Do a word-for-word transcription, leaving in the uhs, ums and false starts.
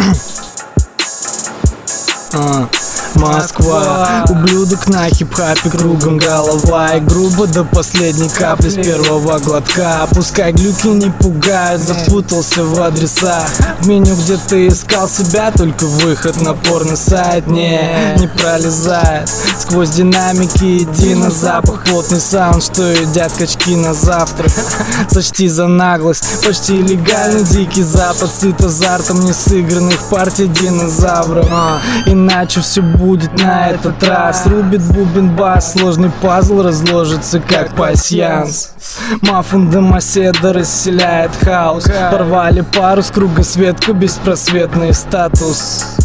А, Москва, ублюдок на хип-хапе, кругом голова. И грубо до последней капли с первого глотка. Пускай глюки не пугают, запутался в адресах. В меню, где ты искал себя, только выход на порно-сайт. Не, не пролезает сквозь динамики, иди на запах. Плотный саунд, что едят качки на завтрак. Сочти за наглость, почти легальный дикий запад. Сыт азартом несыгранных партий динозавров. а, Иначе все будет на этот раз. Рубит бубен бас, сложный пазл разложится как пасьянс. Мафун домоседа расселяет хаос. Порвали парус, кругосветка, беспросветный статус.